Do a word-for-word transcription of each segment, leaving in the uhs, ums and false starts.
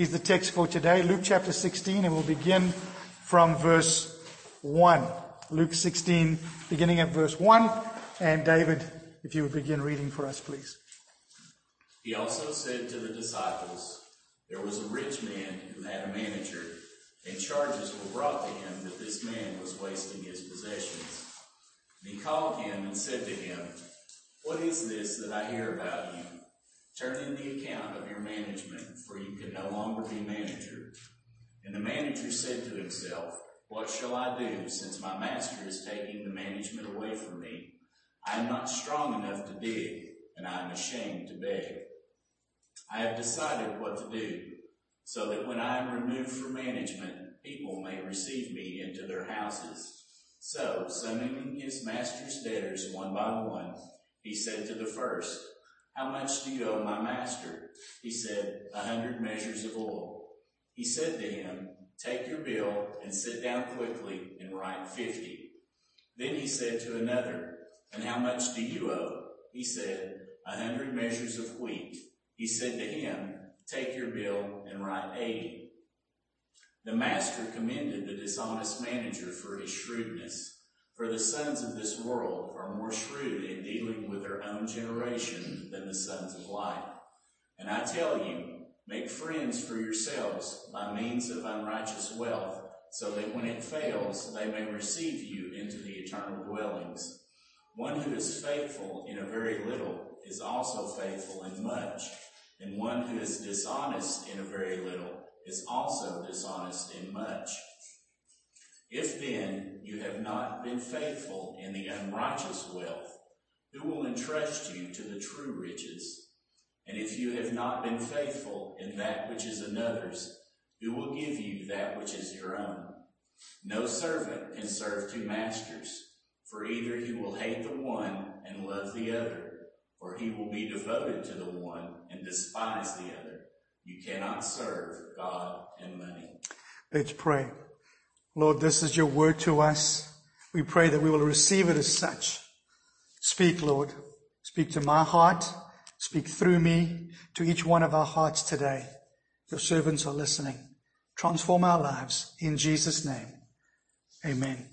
is the text for today, Luke chapter sixteen, and we'll begin from verse one. Luke sixteen, beginning at verse one. And David, if you would begin reading for us, please. He also said to the disciples, there was a rich man who had a manager, and charges were brought to him that this man was wasting his possessions. And he called him and said to him, what is this that I hear about you? Turn in the account of your management, for you can no longer be manager. And the manager said to himself, what shall I do, since my master is taking the management away from me? I am not strong enough to dig, and I am ashamed to beg. I have decided what to do, so that when I am removed from management, people may receive me into their houses. So, summoning his master's debtors one by one, he said to the first, how much do you owe my master? He said, a hundred measures of oil. He said to him, take your bill and sit down quickly and write fifty. Then he said to another, and how much do you owe? He said, a hundred measures of wheat. He said to him, take your bill and write eighty. The master commended the dishonest manager for his shrewdness. For the sons of this world are more shrewd in dealing with their own generation than the sons of light. And I tell you, make friends for yourselves by means of unrighteous wealth, so that when it fails, they may receive you into the eternal dwellings. One who is faithful in a very little is also faithful in much, and one who is dishonest in a very little is also dishonest in much. If then you have not been faithful in the unrighteous wealth, who will entrust you to the true riches? And if you have not been faithful in that which is another's, who will give you that which is your own? No servant can serve two masters, for either he will hate the one and love the other, or he will be devoted to the one and despise the other. You cannot serve God and money. Let's pray. Lord, this is your word to us. We pray that we will receive it as such. Speak, Lord. Speak to my heart. Speak through me to each one of our hearts today. Your servants are listening. Transform our lives in Jesus' name. Amen.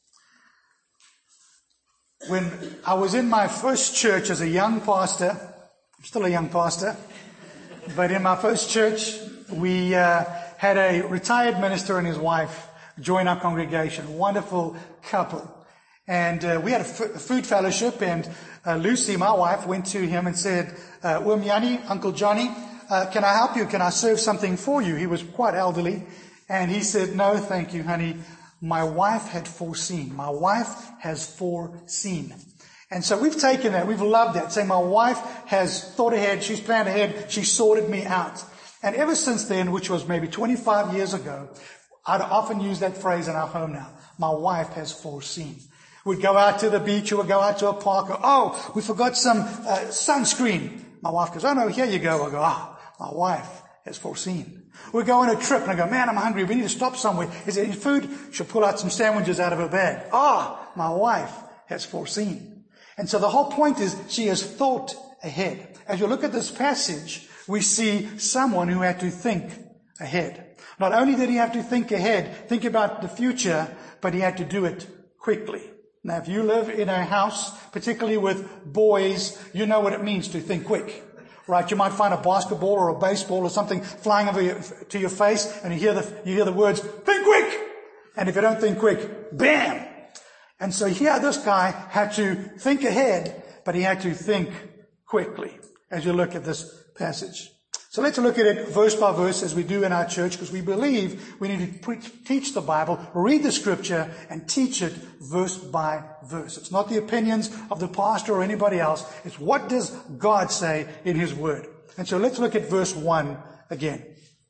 When I was in my first church as a young pastor, I'm still a young pastor, but in my first church, we uh, had a retired minister and his wife join our congregation, a wonderful couple. And uh, we had a, f- a food fellowship, and uh, Lucy, my wife, went to him and said, uh, Wimyani, Uncle Johnny, uh, can I help you? Can I serve something for you? He was quite elderly. And he said, no, thank you, honey. My wife had foreseen. My wife has foreseen. And so we've taken that. We've loved that. Saying my wife has thought ahead. She's planned ahead. She sorted me out. And ever since then, which was maybe twenty-five years ago, I'd often use that phrase in our home now. My wife has foreseen. We'd go out to the beach, or we'd go out to a park. Or, oh, we forgot some uh, sunscreen. My wife goes, oh no, here you go. I go, ah, oh, my wife has foreseen. We go on a trip and I go, man, I'm hungry. We need to stop somewhere. Is there any food? She'll pull out some sandwiches out of her bag. Ah, oh, my wife has foreseen. And so the whole point is she has thought ahead. As you look at this passage, we see someone who had to think ahead. Not only did he have to think ahead, think about the future, but he had to do it quickly. Now, if you live in a house, particularly with boys, you know what it means to think quick. Right? You might find a basketball or a baseball or something flying over your, to your face, and you hear the, you hear the words, think quick! And if you don't think quick, bam! And so here this guy had to think ahead, but he had to think quickly as you look at this passage. So let's look at it verse by verse as we do in our church, because we believe we need to pre- teach the Bible, read the scripture, and teach it verse by verse. It's not the opinions of the pastor or anybody else. It's what does God say in his word. And so let's look at verse one again.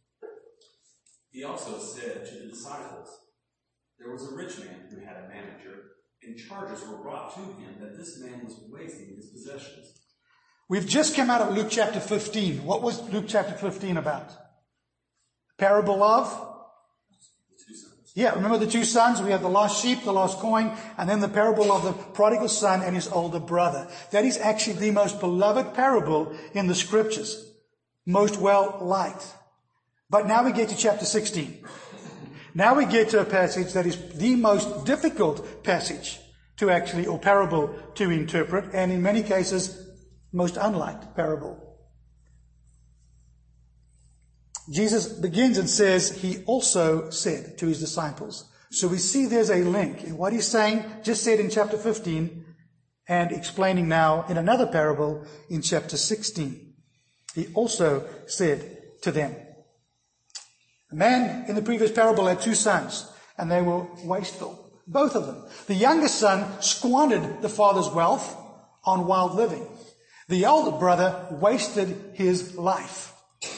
He also said to the disciples, there was a rich man who had a manager, and charges were brought to him that this man was wasting his possessions. We've just come out of Luke chapter fifteen. What was Luke chapter fifteen about? Parable of? The two sons. Yeah, remember the two sons? We have the lost sheep, the lost coin, and then the parable of the prodigal son and his older brother. That is actually the most beloved parable in the scriptures. Most well liked. But now we get to chapter sixteen. Now we get to a passage that is the most difficult passage to actually, or parable to interpret, and in many cases, most unliked parable. Jesus begins and says, he also said to his disciples. So we see there's a link in what he's saying, just said in chapter fifteen, and explaining now in another parable in chapter sixteen. He also said to them. A man in the previous parable had two sons, and they were wasteful. Both of them. The youngest son squandered the father's wealth on wild living. The older brother wasted his life,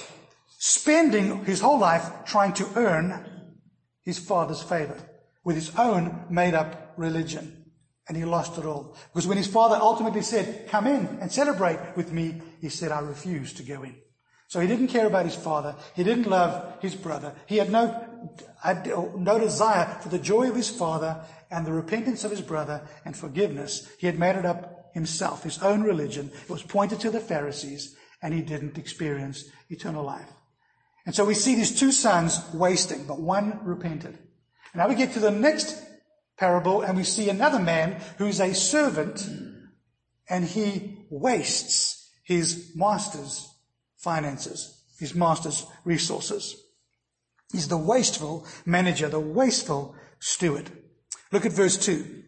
spending his whole life trying to earn his father's favor with his own made-up religion. And he lost it all. Because when his father ultimately said, come in and celebrate with me, he said, I refuse to go in. So he didn't care about his father. He didn't love his brother. He had no, had no desire for the joy of his father and the repentance of his brother and forgiveness. He had made it up himself, his own religion. It was pointed to the Pharisees, and he didn't experience eternal life. And so we see these two sons wasting, but one repented. And now we get to the next parable, and we see another man who's a servant, and he wastes his master's finances, his master's resources. He's the wasteful manager, the wasteful steward. Look at verse two.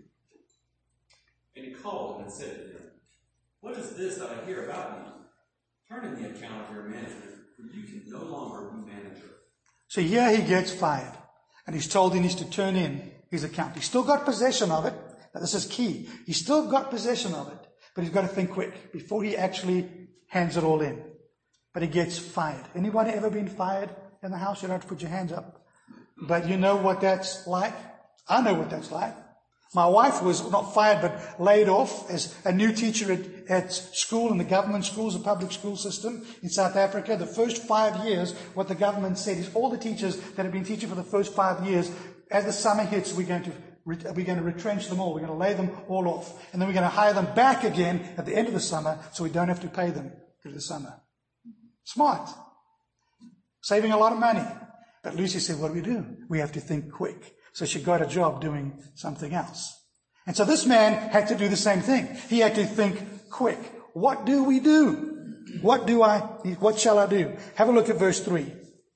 And he called and said to them, what is this that I hear about you? Turn in the account of your management, for you can no longer be manager. So here he gets fired, and he's told he needs to turn in his account. He's still got possession of it. Now this is key. He's still got possession of it, but he's got to think quick before he actually hands it all in. But he gets fired. Anybody ever been fired in the house? You don't have to put your hands up. But you know what that's like? I know what that's like. My wife was not fired, but laid off as a new teacher at, at school, in the government schools, the public school system in South Africa. The first five years, what the government said is all the teachers that have been teaching for the first five years, as the summer hits, we're going to we're going to retrench them all. We're going to lay them all off. And then we're going to hire them back again at the end of the summer, so we don't have to pay them through the summer. Smart. Saving a lot of money. But Lucy said, what do we do? We have to think quick. So she got a job doing something else. And so this man had to do the same thing. He had to think quick. What do we do? What do I, what shall I do? Have a look at verse three.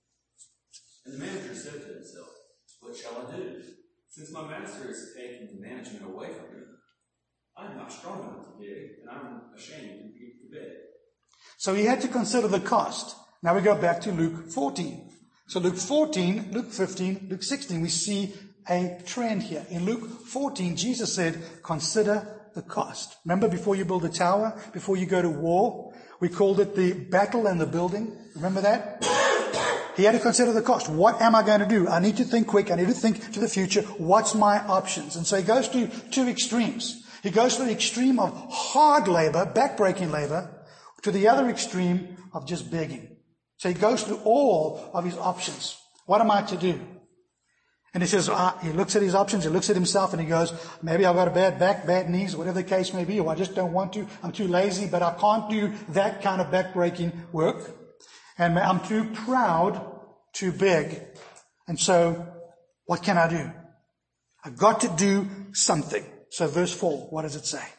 And the manager said to himself, what shall I do? Since my master is taking the management away from me, I am not strong enough to beg, and I'm ashamed to beg. So he had to consider the cost. Now we go back to Luke fourteen. So Luke fourteen, Luke fifteen, Luke sixteen, we see a trend here. In Luke fourteen, Jesus said, consider the cost. Remember, before you build a tower, before you go to war, we called it the battle and the building. Remember that? He had to consider the cost. What am I going to do? I need to think quick. I need to think to the future. What's my options? And so he goes to two extremes. He goes to the extreme of hard labor, backbreaking labor, to the other extreme of just begging. So he goes through all of his options. What am I to do? And he says, uh, he looks at his options, he looks at himself, and he goes, maybe I've got a bad back, bad knees, whatever the case may be, or I just don't want to. I'm too lazy, but I can't do that kind of backbreaking work. And I'm too proud to beg. And so, what can I do? I've got to do something. So verse four, what does it say?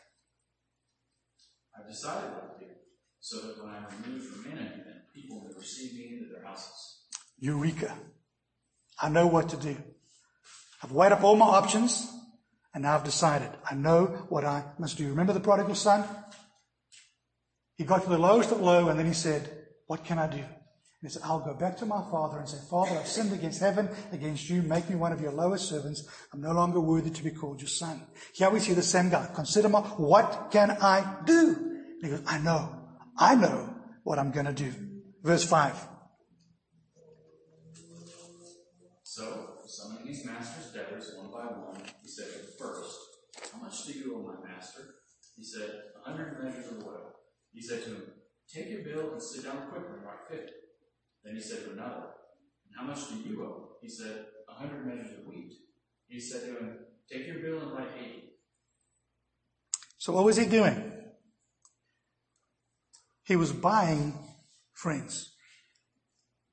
I've decided what to do, so that when I am removed from management, people will receive me into their houses. Eureka. I know what to do. I've weighed up all my options, and now I've decided. I know what I must do. Remember the prodigal son? He got to the lowest of low, and then he said, what can I do? And he said, I'll go back to my father and say, Father, I've sinned against heaven, against you. Make me one of your lowest servants. I'm no longer worthy to be called your son. Here we see the same guy. Consider my, what can I do? And he goes, I know. I know what I'm going to do. Verse five. So, summoning his master's debtors one by one, he said to the first, how much do you owe my master? He said, a hundred measures of oil. He said to him, take your bill and sit down quickly and write fifty. Then he said to another, and how much do you owe? He said, a hundred measures of wheat. He said to him, take your bill and write eighty. So what was he doing? He was buying friends.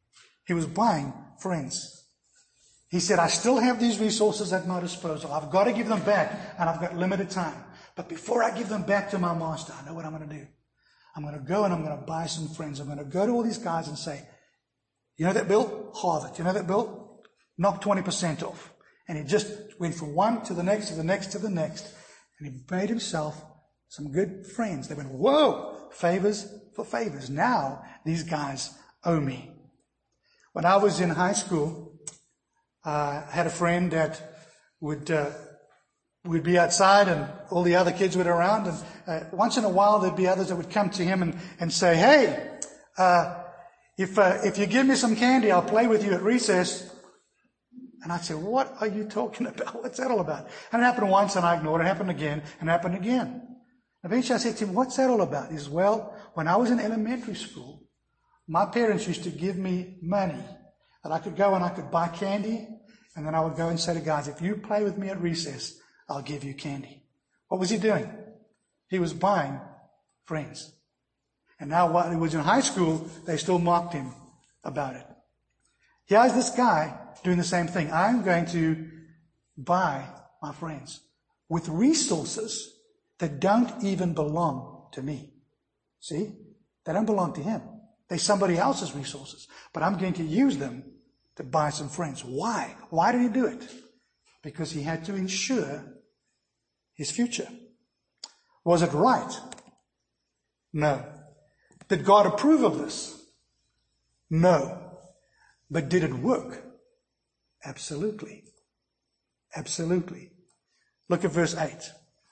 He was buying friends. He said, I still have these resources at my disposal. I've got to give them back, and I've got limited time. But before I give them back to my master, I know what I'm going to do. I'm going to go and I'm going to buy some friends. I'm going to go to all these guys and say, you know that bill? Halve it. You know that bill? Knock twenty percent off. And he just went from one to the next, to the next, to the next. And he made himself some good friends. They went, whoa, favors for favors. Now these guys owe me. When I was in high school, uh, I had a friend that would, uh, would be outside and all the other kids would around. And uh, once in a while there'd be others that would come to him and, and say, hey, uh, if, uh, if you give me some candy, I'll play with you at recess. And I'd say, what are you talking about? What's that all about? And it happened once and I ignored it. It happened again and it happened again. Eventually I said to him, what's that all about? He says, well, when I was in elementary school, my parents used to give me money that I could go and I could buy candy. And then I would go and say to guys, if you play with me at recess, I'll give you candy. What was he doing? He was buying friends. And now while he was in high school, they still mocked him about it. Here's this guy doing the same thing. I'm going to buy my friends with resources that don't even belong to me. See? They don't belong to him. They're somebody else's resources. But I'm going to use them to buy some friends. Why? Why did he do it? Because he had to ensure his future. Was it right? No. Did God approve of this? No. But did it work? Absolutely. Absolutely. Look at verse eight.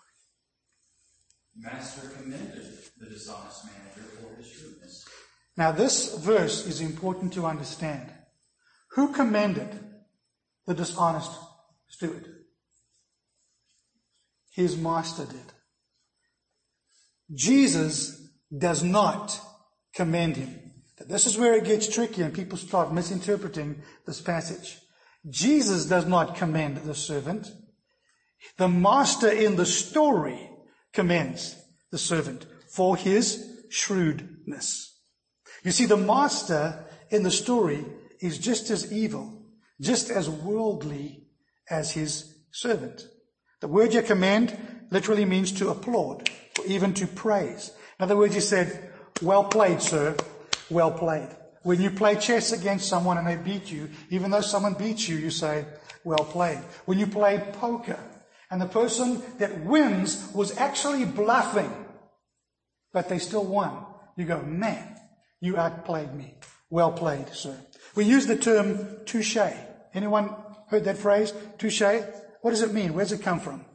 Master commended the dishonest manager for his shrewdness. Now this verse is important to understand. Who commended the dishonest steward? His master did. Jesus does not commend him. This is where it gets tricky and people start misinterpreting this passage. Jesus does not commend the servant. The master in the story commends the servant for his shrewdness. You see, the master in the story is just as evil, just as worldly as his servant. The word here commend literally means to applaud or even to praise. In other words, he said, well played, sir. Well played. When you play chess against someone and they beat you, even though someone beats you, you say, well played. When you play poker and the person that wins was actually bluffing, but they still won, you go, man, you outplayed me. Well played, sir. We use the term touche. Anyone heard that phrase? Touche? What does it mean? Where does it come from?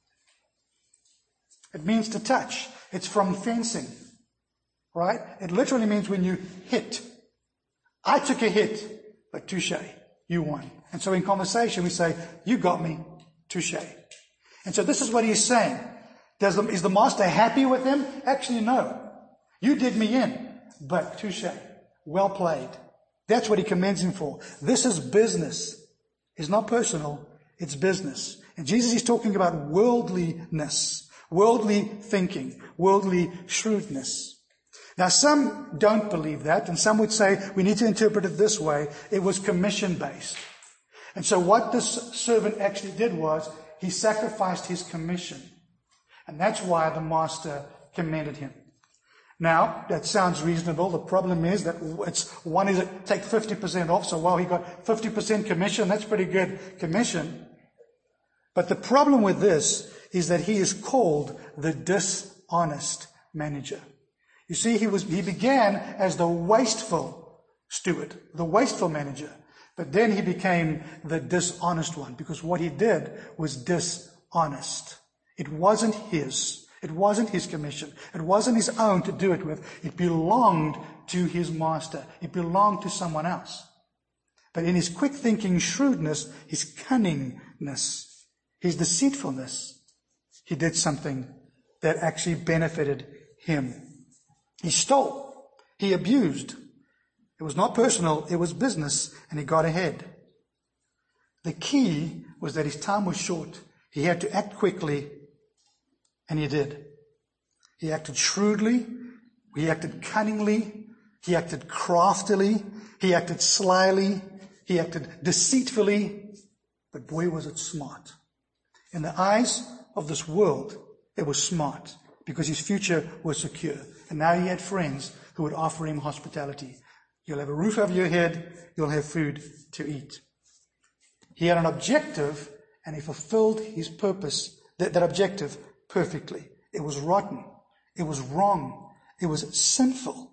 It means to touch. It's from fencing. Right? It literally means when you hit. I took a hit, but touche, you won. And so in conversation we say, you got me, touche. And so this is what he's saying. Does the, is the master happy with him? Actually, no. You did me in, but touche, well played. That's what he commends him for. This is business. It's not personal, it's business. And Jesus is talking about worldliness, worldly thinking, worldly shrewdness. Now, some don't believe that, and some would say we need to interpret it this way. It was commission-based. And so what this servant actually did was he sacrificed his commission. And that's why the master commended him. Now, that sounds reasonable. The problem is that it's one is take fifty percent off. So while he got fifty percent commission, that's pretty good commission. But the problem with this is that he is called the dishonest manager. You see, he was, he began as the wasteful steward, the wasteful manager, but then he became the dishonest one because what he did was dishonest. It wasn't his. It wasn't his commission. It wasn't his own to do it with. It belonged to his master. It belonged to someone else. But in his quick thinking shrewdness, his cunningness, his deceitfulness, he did something that actually benefited him. He stole. He abused. It was not personal. It was business, and he got ahead. The key was that his time was short. He had to act quickly, and he did. He acted shrewdly. He acted cunningly. He acted craftily. He acted slyly. He acted deceitfully. But boy, was it smart. In the eyes of this world, it was smart because his future was secure. And now he had friends who would offer him hospitality. You'll have a roof over your head. You'll have food to eat. He had an objective, and he fulfilled his purpose, that, that objective, perfectly. It was rotten. It was wrong. It was sinful.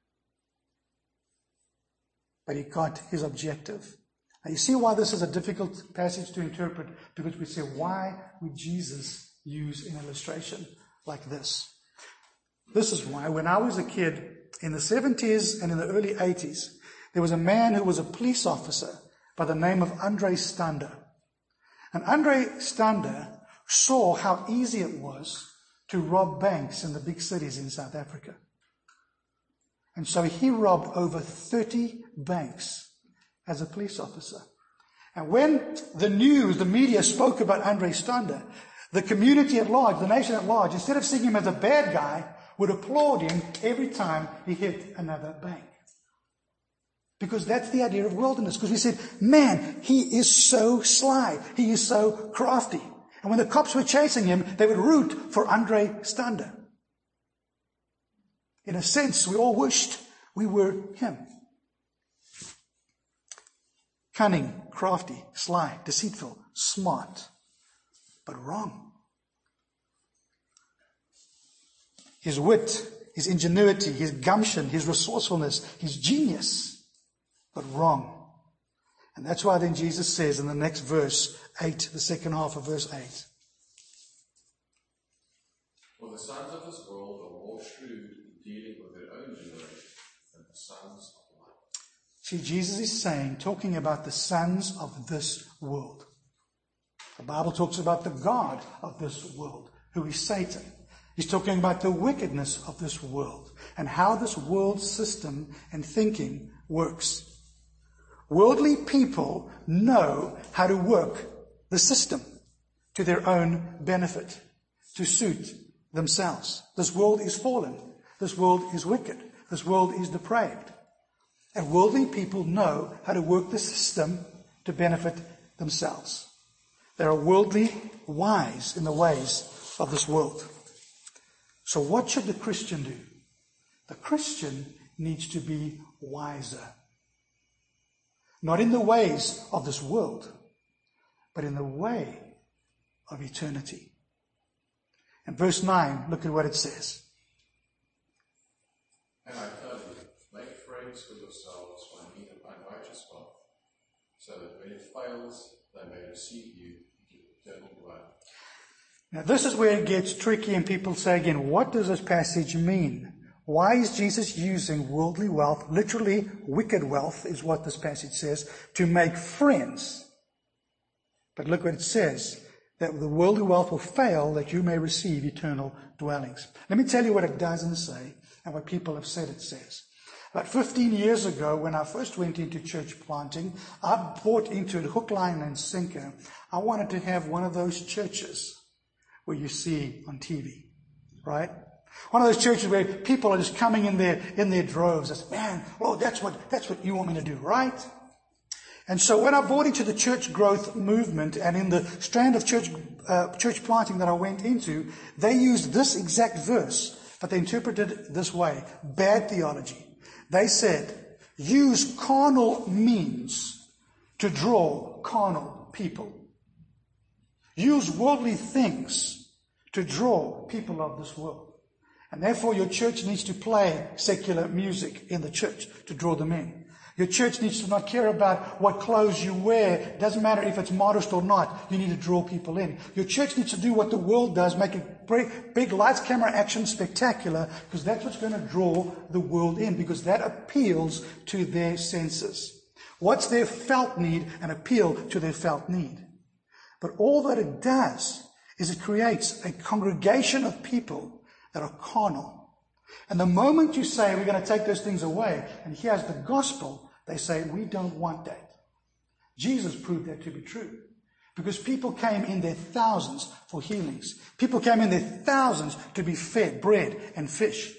But he got his objective. Now you see why this is a difficult passage to interpret, because we say, why would Jesus use an illustration like this? This is why when I was a kid, in the seventies and in the early eighties, there was a man who was a police officer by the name of Andre Stander. And Andre Stander saw how easy it was to rob banks in the big cities in South Africa. And so he robbed over thirty banks as a police officer. And when the news, the media spoke about Andre Stander, the community at large, the nation at large, instead of seeing him as a bad guy, would applaud him every time he hit another bank. Because that's the idea of wilderness. Because we said, man, he is so sly. He is so crafty. And when the cops were chasing him, they would root for Andre Stander. In a sense, we all wished we were him. Cunning, crafty, sly, deceitful, smart, but wrong. His wit, his ingenuity, his gumption, his resourcefulness, his genius, but wrong. And that's why then Jesus says in the next verse, eight, the second half of verse eight. For the sons of this world are more shrewd in dealing with their own generation than the sons of light. See, Jesus is saying, talking about the sons of this world. The Bible talks about the God of this world, who is Satan. He's talking about the wickedness of this world and how this world system and thinking works. Worldly people know how to work the system to their own benefit, to suit themselves. This world is fallen. This world is wicked. This world is depraved. And worldly people know how to work the system to benefit themselves. They are worldly wise in the ways of this world. So what should the Christian do? The Christian needs to be wiser. Not in the ways of this world, but in the way of eternity. In verse nine, look at what it says. And I tell you, make friends for yourselves by means of unrighteous wealth, so that when it fails, they may receive you into eternal dwelling. Now this is where it gets tricky, and people say again, what does this passage mean? Why is Jesus using worldly wealth, literally wicked wealth is what this passage says, to make friends? But look what it says, that the worldly wealth will fail that you may receive eternal dwellings. Let me tell you what it doesn't say and what people have said it says. About fifteen years ago, when I first went into church planting, I bought into it hook, line, and sinker. I wanted to have one of those churches where you see on T V, right? One of those churches where people are just coming in there in their droves. I said, man, Lord, that's what, that's what you want me to do, right? And so when I bought into the church growth movement and in the strand of church, uh, church planting that I went into, they used this exact verse, but they interpreted it this way. Bad theology. They said, use carnal means to draw carnal people. Use worldly things to draw people of this world. And therefore your church needs to play secular music in the church to draw them in. Your church needs to not care about what clothes you wear. It doesn't matter if it's modest or not. You need to draw people in. Your church needs to do what the world does, make it big, big lights, camera, action, spectacular, because that's what's going to draw the world in, because that appeals to their senses. What's their felt need? An appeal to their felt need. But all that it does is it creates a congregation of people that are carnal. And the moment you say we're going to take those things away, and here's the gospel, they say we don't want that. Jesus proved that to be true. Because people came in their thousands for healings. People came in their thousands to be fed bread and fish.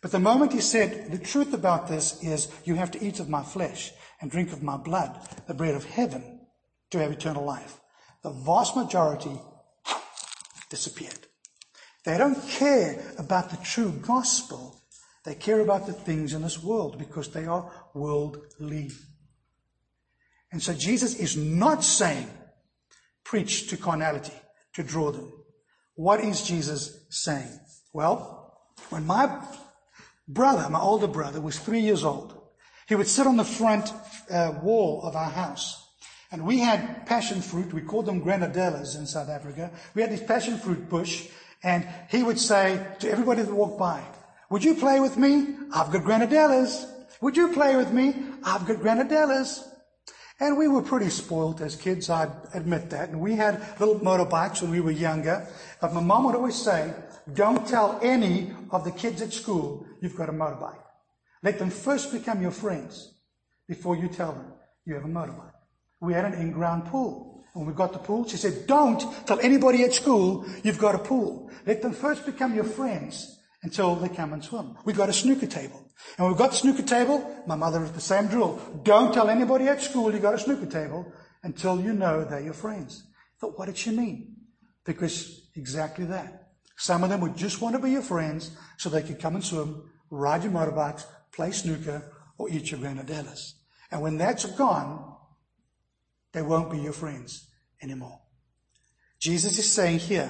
But the moment he said, the truth about this is you have to eat of my flesh and drink of my blood, the bread of heaven, to have eternal life, the vast majority disappeared. They don't care about the true gospel. They care about the things in this world because they are worldly. And so Jesus is not saying, preach to carnality, to draw them. What is Jesus saying? Well, when my brother, my older brother, was three years old, he would sit on the front uh, wall of our house. And we had passion fruit. We called them granadellas in South Africa. We had this passion fruit bush. And he would say to everybody that walked by, would you play with me? I've got granadellas. Would you play with me? I've got granadellas. And we were pretty spoiled as kids, I admit that. And we had little motorbikes when we were younger. But my mom would always say, don't tell any of the kids at school you've got a motorbike. Let them first become your friends before you tell them you have a motorbike. We had an in-ground pool. When we got the pool, she said, don't tell anybody at school you've got a pool. Let them first become your friends until they come and swim. We got a snooker table. And when we got the snooker table, my mother was the same drill. Don't tell anybody at school you got a snooker table until you know they're your friends. I thought, what did she mean? Because exactly that. Some of them would just want to be your friends so they could come and swim, ride your motorbikes, play snooker, or eat your granadellas. And when that's gone, they won't be your friends anymore. Jesus is saying here,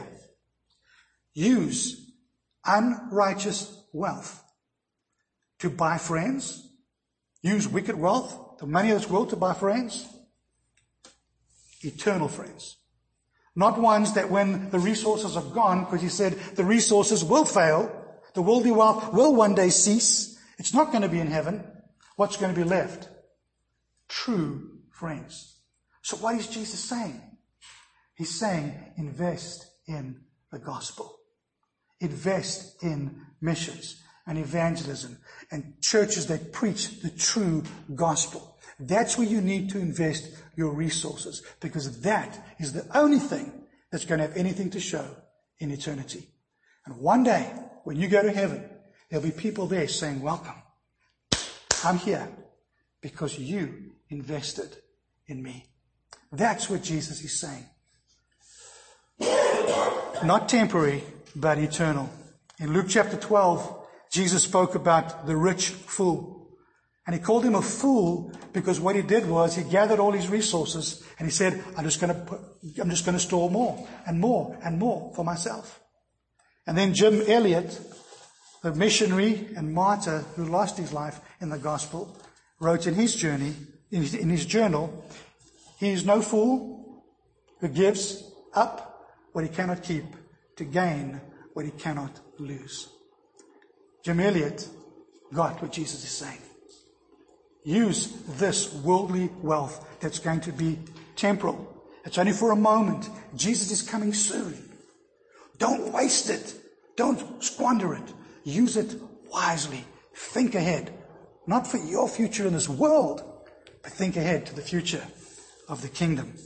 use unrighteous wealth to buy friends. Use wicked wealth, the money of this world, to buy friends. Eternal friends. Not ones that when the resources are gone, because he said the resources will fail, the worldly wealth will one day cease. It's not going to be in heaven. What's going to be left? True friends. So what is Jesus saying? He's saying invest in the gospel. Invest in missions and evangelism and churches that preach the true gospel. That's where you need to invest your resources, because that is the only thing that's going to have anything to show in eternity. And one day, when you go to heaven, there'll be people there saying, welcome. I'm here because you invested in me. That's what Jesus is saying. Not temporary, but eternal. In Luke chapter twelve, Jesus spoke about the rich fool. And he called him a fool because what he did was he gathered all his resources and he said, I'm just going to put, I'm just going to store more and more and more for myself. And then Jim Elliot, the missionary and martyr who lost his life in the gospel, wrote in his journey, in his, in his journal, he is no fool who gives up what he cannot keep to gain what he cannot lose. Jim Elliot got what Jesus is saying. Use this worldly wealth that's going to be temporal. It's only for a moment. Jesus is coming soon. Don't waste it. Don't squander it. Use it wisely. Think ahead. Not for your future in this world, but think ahead to the future of the kingdom.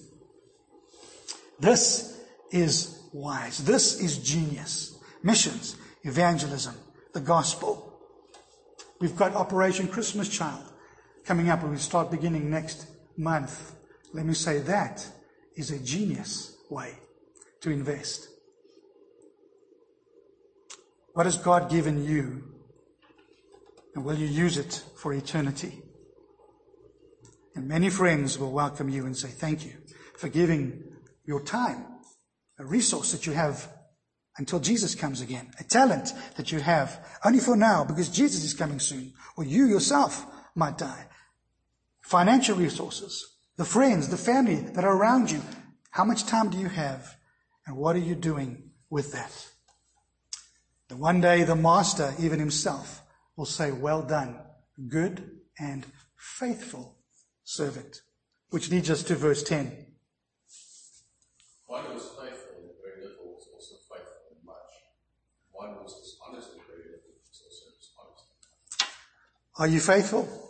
This is wise. This is genius. Missions, evangelism, the gospel. We've got Operation Christmas Child coming up, and we start beginning next month. Let me say that is a genius way to invest. What has God given you? And will you use it for eternity? And many friends will welcome you and say, thank you for giving your time, a resource that you have until Jesus comes again, a talent that you have only for now because Jesus is coming soon, or you yourself might die. Financial resources, the friends, the family that are around you. How much time do you have? And what are you doing with that? And one day the master, even himself, will say, well done, good and faithful servant. Which leads us to verse ten. One who was faithful in very little was also faithful in much. One who was dishonest in very little was also dishonest. Are you faithful?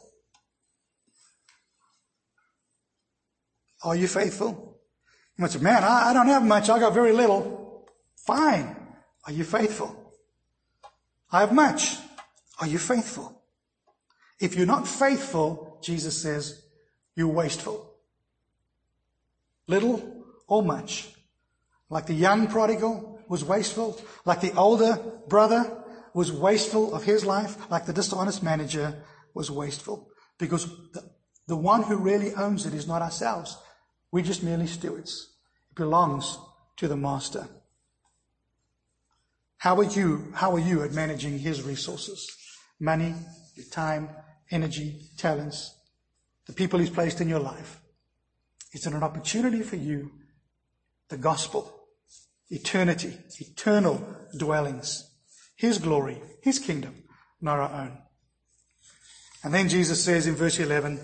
Are you faithful? You might say, man, I, I don't have much. I got very little. Fine. Are you faithful? I have much. Are you faithful? If you're not faithful, Jesus says, you're wasteful. Little or much. Like the young prodigal was wasteful, like the older brother was wasteful of his life, like the dishonest manager was wasteful. Because the, the one who really owns it is not ourselves. We're just merely stewards. It belongs to the master. How are you, how are you at managing his resources? Money, your time, energy, talents, the people he's placed in your life. Is it an opportunity for you, the gospel, eternity, eternal dwellings, his glory, his kingdom, not our own? And then Jesus says in verse eleven,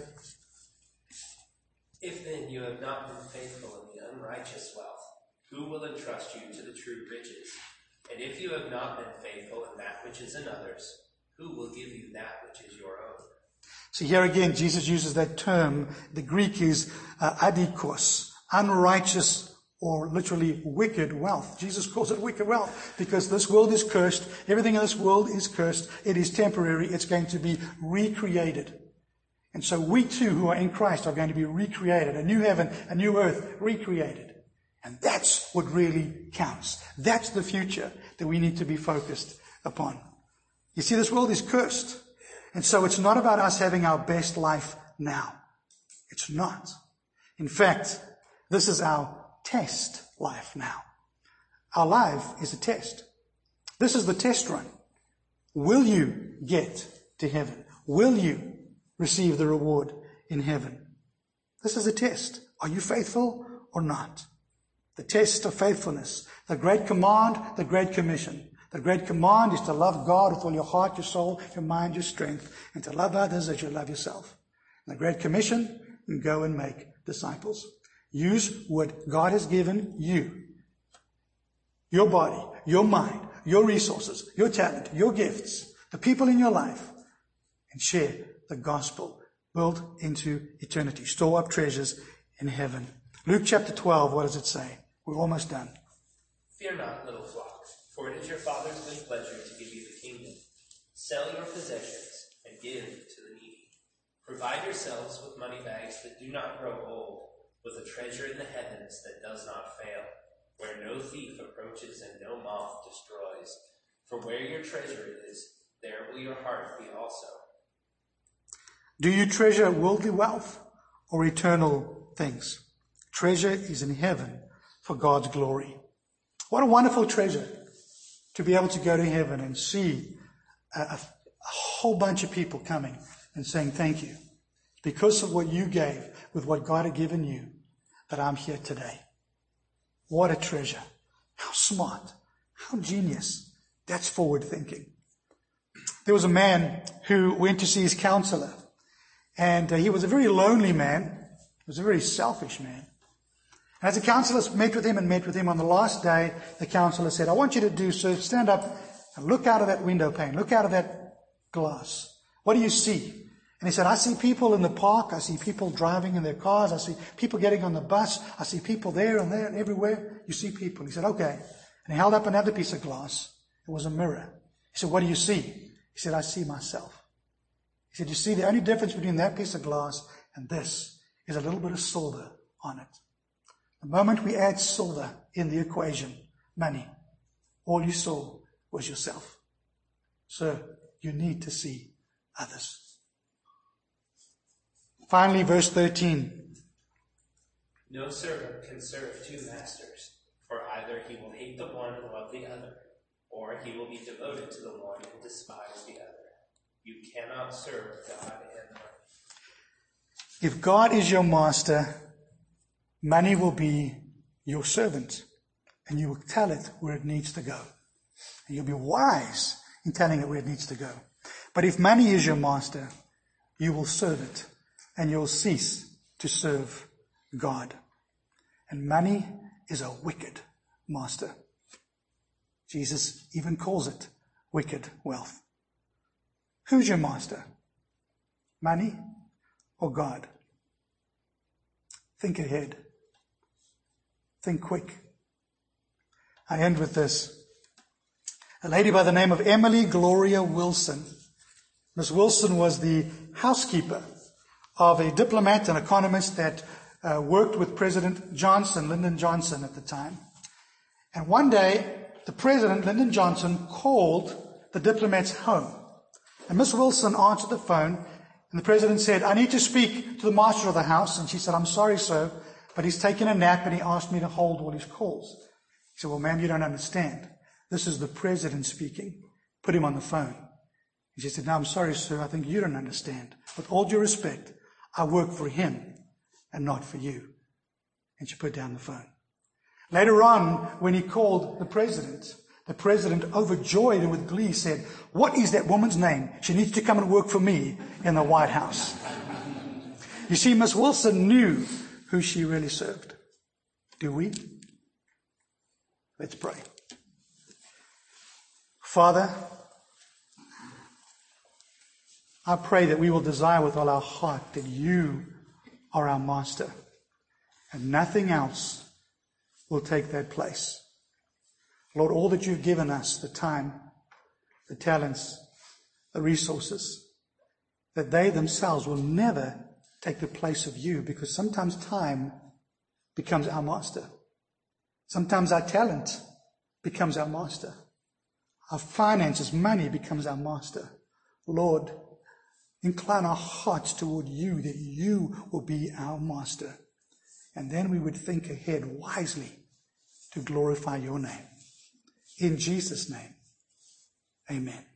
if then you have not been faithful in the unrighteous wealth, who will entrust you to the true riches? And if you have not been faithful in that which is another's, who will give you that which is your own? So here again, Jesus uses that term. The Greek is uh, adikos, unrighteous or literally wicked wealth. Jesus calls it wicked wealth because this world is cursed. Everything in this world is cursed. It is temporary. It's going to be recreated. And so we too who are in Christ are going to be recreated. A new heaven, a new earth, recreated. And that's what really counts. That's the future that we need to be focused upon. You see, this world is cursed. And so it's not about us having our best life now. It's not. In fact, this is our test life now. Our life is a test. This is the test run. Will you get to heaven? Will you receive the reward in heaven? This is a test. Are you faithful or not? The test of faithfulness. The great command, the great commission. The great command is to love God with all your heart, your soul, your mind, your strength, and to love others as you love yourself. And the great commission, go and make disciples. Use what God has given you. Your body, your mind, your resources, your talent, your gifts, the people in your life, and share the gospel built into eternity. Store up treasures in heaven. Luke chapter twelve, what does it say? We're almost done. Fear not, little flock, for it is your Father's good pleasure to give you the kingdom. Sell your possessions and give to the needy. Provide yourselves with money bags that do not grow old, with a treasure in the heavens that does not fail, where no thief approaches and no moth destroys. For where your treasure is, there will your heart be also. Do you treasure worldly wealth or eternal things? Treasure is in heaven for God's glory. What a wonderful treasure to be able to go to heaven and see a, a, a whole bunch of people coming and saying thank you. Because of what you gave with what God had given you, that I'm here today. What a treasure. How smart. How genius. That's forward thinking. There was a man who went to see his counselor. And uh, he was a very lonely man. He was a very selfish man. And as the counselor met with him and met with him on the last day, the counselor said, I want you to do so. Stand up and look out of that window pane. Look out of that glass. What do you see? And he said, I see people in the park. I see people driving in their cars. I see people getting on the bus. I see people there and there and everywhere. You see people. He said, okay. And he held up another piece of glass. It was a mirror. He said, what do you see? He said, I see myself. He said, you see, the only difference between that piece of glass and this is a little bit of silver on it. The moment we add silver in the equation, money, all you saw was yourself. So you need to see others. Finally, verse thirteen. No servant can serve two masters, for either he will hate the one and love the other, or he will be devoted to the one and despise the other. You cannot serve God and money. If God is your master, money will be your servant, and you will tell it where it needs to go. And you'll be wise in telling it where it needs to go. But if money is your master, you will serve it, and you'll cease to serve God. And money is a wicked master. Jesus even calls it wicked wealth. Who's your master? Money or God? Think ahead. Think quick. I end with this. A lady by the name of Emily Gloria Wilson Miss Wilson was the housekeeper of a diplomat and economist that uh, worked with President Johnson, Lyndon Johnson at the time. And one day, the president, Lyndon Johnson, called the diplomat's home. And Miss Wilson answered the phone, and the president said, "I need to speak to the master of the house." And she said, "I'm sorry, sir, but he's taken a nap and he asked me to hold all his calls." He said, "Well, ma'am, you don't understand. This is the president speaking. Put him on the phone." And she said, "No, I'm sorry, sir. I think you don't understand. With all due respect, I work for him and not for you." And she put down the phone. Later on, when he called the president, the president, overjoyed and with glee, said, "What is that woman's name? She needs to come and work for me in the White House." You see, Miss Wilson knew who she really served. Do we? Let's pray. Father, I pray that we will desire with all our heart that you are our master and nothing else will take that place. Lord, all that you've given us, the time, the talents, the resources, that they themselves will never take the place of you, because sometimes time becomes our master. Sometimes our talent becomes our master. Our finances, money becomes our master. Lord, incline our hearts toward you, that you will be our master. And then we would think ahead wisely to glorify your name. In Jesus' name, amen.